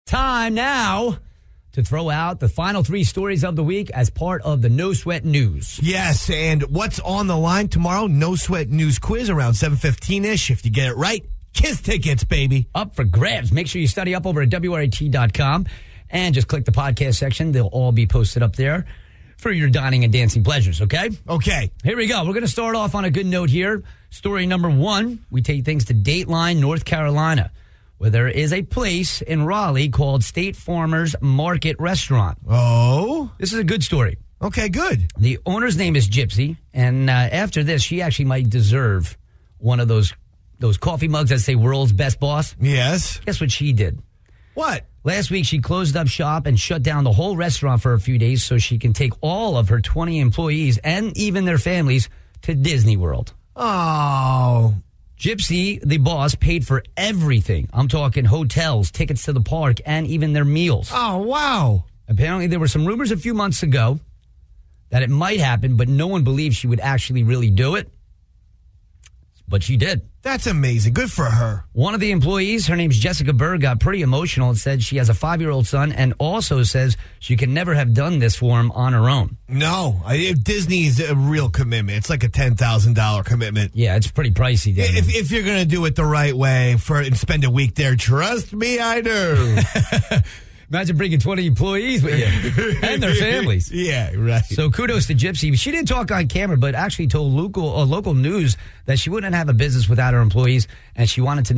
Time now to throw out the final three stories of the week as part of the No Sweat News. Yes, and what's on the line tomorrow? No Sweat News quiz around 7:15-ish. If you get it right, Kiss tickets, baby. Up for grabs. Make sure you study up over at WRAT.com and just click the podcast section. They'll all be posted up there for your dining and dancing pleasures, okay? Okay. Here we go. We're going to start off on a good note here. Story number one, we take things to Dateline, North Carolina, where there is a place in Raleigh called State Farmers Market Restaurant. Oh? This is a good story. Okay, good. The owner's name is Gypsy, and after this, she actually might deserve one of those coffee mugs that say world's best boss. Yes. Guess what she did? What? Last week, she closed up shop and shut down the whole restaurant for a few days so she can take all of her 20 employees and even their families to Disney World. Oh. Gypsy, the boss, paid for everything. I'm talking hotels, tickets to the park, and even their meals. Oh, wow. Apparently, there were some rumors a few months ago that it might happen, but no one believed she would actually really do it. But she did. That's amazing. Good for her. One of the employees, her name's Jessica Berg, got pretty emotional and said she has a 5-year-old son and also says she could never have done this for him on her own. No. Disney's a real commitment. It's like a $10,000 commitment. Yeah, it's pretty pricey. If you're going to do it the right way and spend a week there, trust me, I do. Imagine bringing 20 employees with you and their families. Yeah, right. So kudos to Gypsy. She didn't talk on camera, but actually told local news that she wouldn't have a business without her employees, and she wanted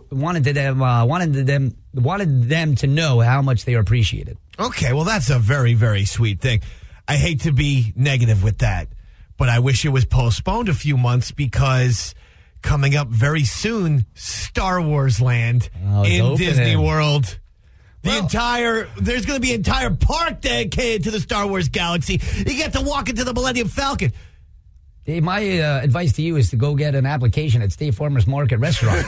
them to know how much they are appreciated. Okay, well, that's a very, very sweet thing. I hate to be negative with that, but I wish it was postponed a few months because coming up very soon, Star Wars Land in Disney World. There's going to be an entire park dedicated to the Star Wars galaxy. You get to walk into the Millennium Falcon. Dave, my advice to you is to go get an application at State Farmers Market Restaurant.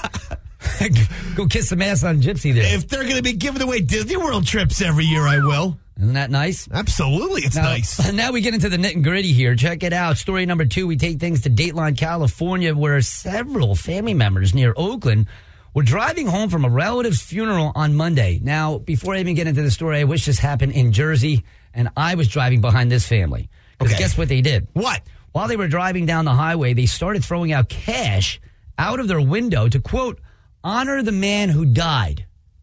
Go kiss some ass on Gypsy there. If they're going to be giving away Disney World trips every year, I will. Isn't that nice? Absolutely, it's nice. Now we get into the nit and gritty here. Check it out. Story number two, we take things to Dateline, California, where several family members near Oakland were driving home from a relative's funeral on Monday. Now, before I even get into the story, I wish this happened in Jersey, and I was driving behind this family. Because guess what they did? What? While they were driving down the highway, they started throwing out cash out of their window to, quote, honor the man who died.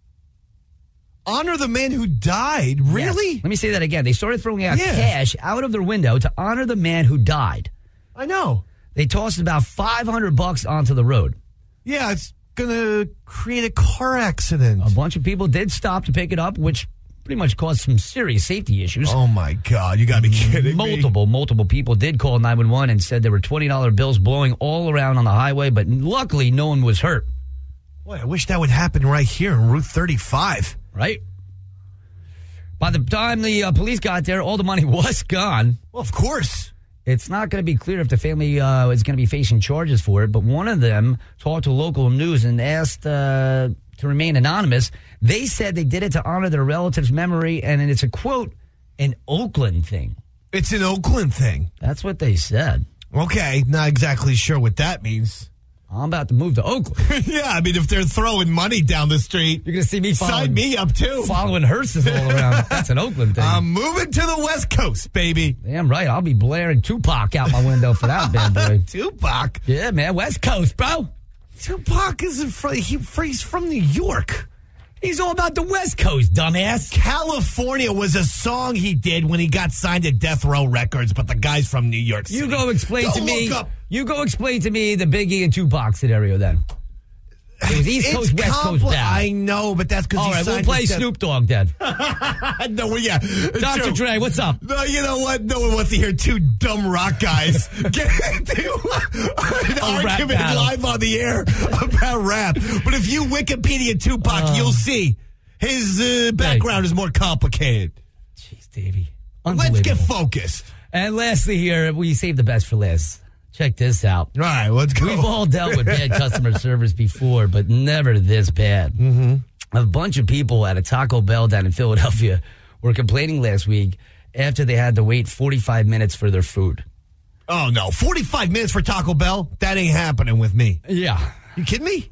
Honor the man who died? Really? Yes. Let me say that again. They started throwing out cash out of their window to honor the man who died. I know. They tossed about $500 onto the road. Yeah, it's going to create a car accident. A bunch of people did stop to pick it up, which pretty much caused some serious safety issues. Oh, my God. You got to be kidding me. Multiple people did call 911 and said there were $20 bills blowing all around on the highway, but luckily no one was hurt. Boy, I wish that would happen right here on Route 35. Right? By the time the police got there, all the money was gone. Well, of course. It's not going to be clear if the family is going to be facing charges for it, but one of them talked to local news and asked to remain anonymous. They said they did it to honor their relative's memory, and it's a, quote, an Oakland thing. It's an Oakland thing. That's what they said. Okay, not exactly sure what that means. I'm about to move to Oakland. Yeah, I mean, if they're throwing money down the street, you're going to see me sign me up, too. Following hearses all around. That's an Oakland thing. I'm moving to the West Coast, baby. Damn right. I'll be blaring Tupac out my window for that bad boy. Tupac? Yeah, man. West Coast, bro. Tupac isn't he's from New York. He's all about the West Coast, dumbass. California was a song he did when he got signed to Death Row Records, but the guy's from New York City. You go explain to me the Biggie and Tupac scenario then. It was East Coast, West Coast down. I know, but that's because all right, we'll play Snoop Dogg then. No, yeah. Dr. Dre, what's up? No, you know what? No one wants to hear two dumb rock guys get into an argument live on the air about rap. But if you Wikipedia Tupac, you'll see his background is more complicated. Jeez, Davey. Let's get focused. And lastly here, we saved the best for last. Check this out. All right, let's go. We've all dealt with bad customer service before, but never this bad. Mm-hmm. A bunch of people at a Taco Bell down in Philadelphia were complaining last week after they had to wait 45 minutes for their food. Oh, no. 45 minutes for Taco Bell? That ain't happening with me. Yeah. You kidding me?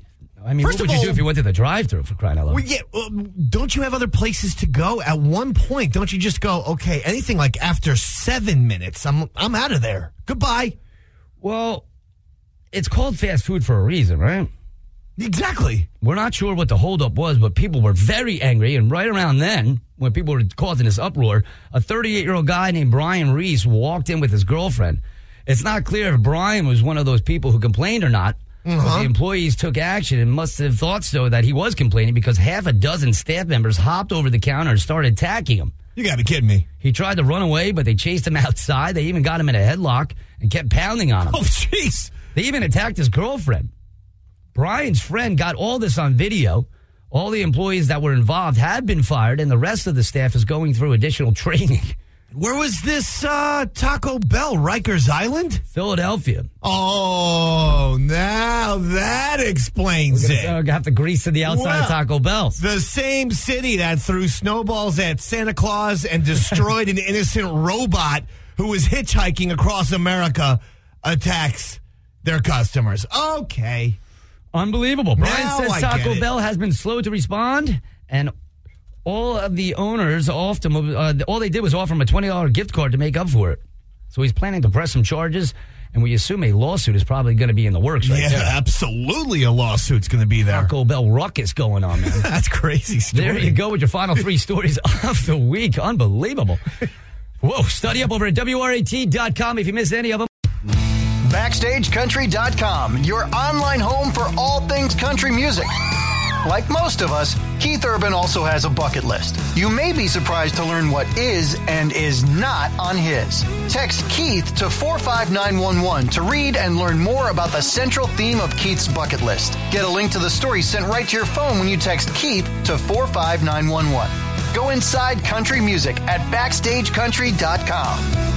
I mean, First what would of you all- do if you went to the drive-thru for crying out loud? Well, yeah, don't you have other places to go? At one point, don't you just go, okay, anything like after 7 minutes, I'm out of there. Goodbye. Well, it's called fast food for a reason, right? Exactly. We're not sure what the holdup was, but people were very angry. And right around then, when people were causing this uproar, a 38-year-old guy named Brian Reese walked in with his girlfriend. It's not clear if Brian was one of those people who complained or not. But the employees took action and must have thought so that he was complaining because half a dozen staff members hopped over the counter and started attacking him. You got to be kidding me. He tried to run away, but they chased him outside. They even got him in a headlock and kept pounding on him. Oh, jeez. They even attacked his girlfriend. Brian's friend got all this on video. All the employees that were involved had been fired, and the rest of the staff is going through additional training. Where was this Taco Bell? Rikers Island? Philadelphia. Oh, now that explains it. Have to grease to the outside of Well, Taco Bell's. The same city that threw snowballs at Santa Claus and destroyed an innocent robot who was hitchhiking across America attacks their customers. Okay. Unbelievable. Brian Now says I Taco get it. Bell has been slow to respond, and all of the owners all they did was offer him a $20 gift card to make up for it. So he's planning to press some charges, and we assume a lawsuit is probably going to be in the works right Yeah, there. absolutely a lawsuit's going to be there. Taco Bell ruckus going on, man. That's crazy story. There you go with your final three stories of the week. Unbelievable. Whoa, study up over at WRAT.com if you missed any of them. BackstageCountry.com, your online home for all things country music. Like most of us, Keith Urban also has a bucket list. You may be surprised to learn what is and is not on his. Text Keith to 45911 to read and learn more about the central theme of Keith's bucket list. Get a link to the story sent right to your phone when you text Keith to 45911. Go inside country music at BackstageCountry.com.